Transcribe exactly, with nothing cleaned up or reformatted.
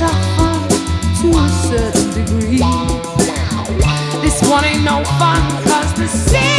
suffer to a certain degree. This one ain't no fun, cause the sea